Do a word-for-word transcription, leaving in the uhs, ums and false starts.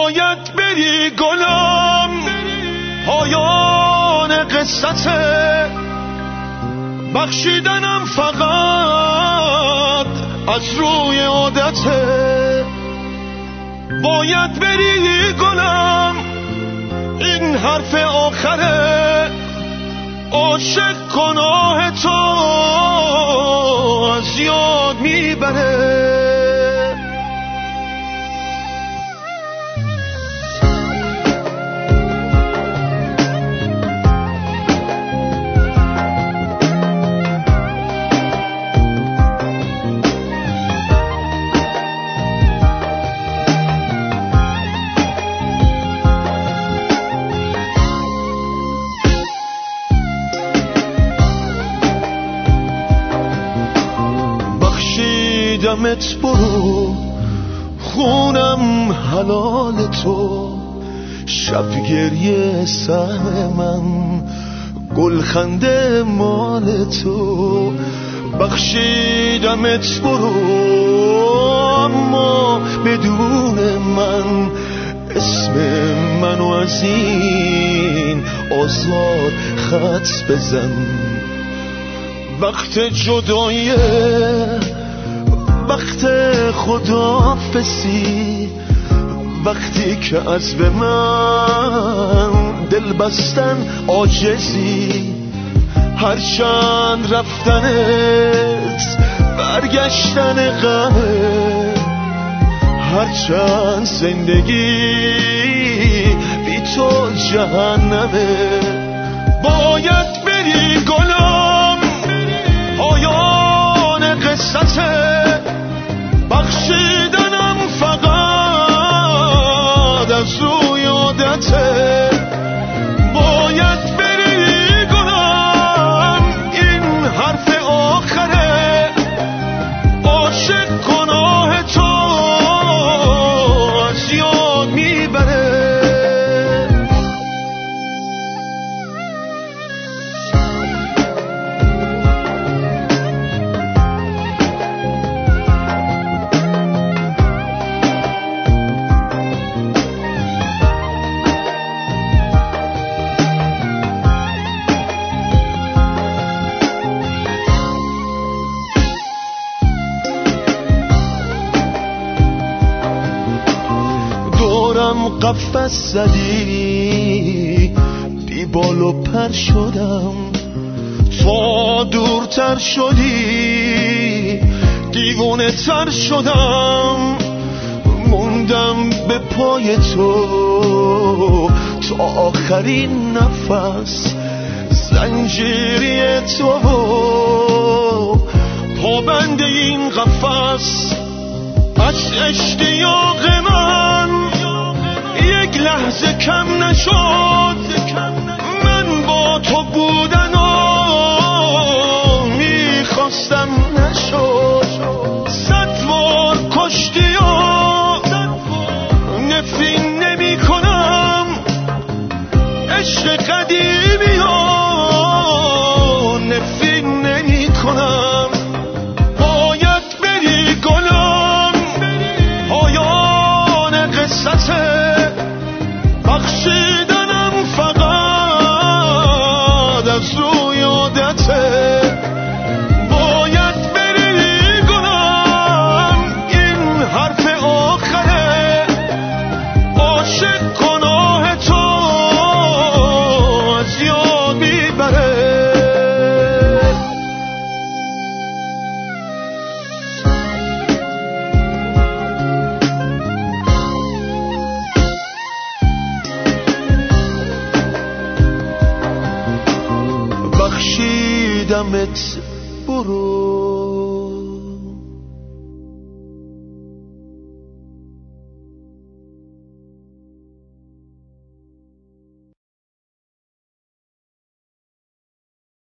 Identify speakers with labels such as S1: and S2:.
S1: باید بری گلم، پایان قصته، بخشیدنم فقط از روی عادته. باید بری گلم، این حرف آخره، عاشق گناه تو از یاد میبره. دمت برو، خونم حلال تو، شب گریه سهم من، گلخنده مال تو. بخشیدمت برو، اما بدون من، اسم منو از این آزار خط بزن. وقت جداییه، وقت خداحافظی، وقتی که از به من دل بستن عاجزی. هرچند رفتنت برگشتن غمه، هرچند زندگی بی تو جهنمه. باید بری گلم، پایان قصته، بخشیدنم فقط از روی عادته. باید بری گلم، این حرف آخره، عاشق گناه تو از یاد میبره. قفس زدی، بی بال و پر شدم، تا دورتر شدی دیوانه تر شدم. موندم به پای تو تا آخرین نفس، زنجیری تو پابند این قفس. از اشتیاق من یک لحظه کم نشد، من با تو بودنو میخواستم نشد. صد بار کشتی و نفرین نمی کنم، عشق قدیمی و نفرین نمی کنم. باید بری گلم، پایان قصته، بخشیدنم فقط از روی عادته. باید بری گلم، این حرف آخره، عاشق گناه تو از یاد میبره. بخشیدمت برو.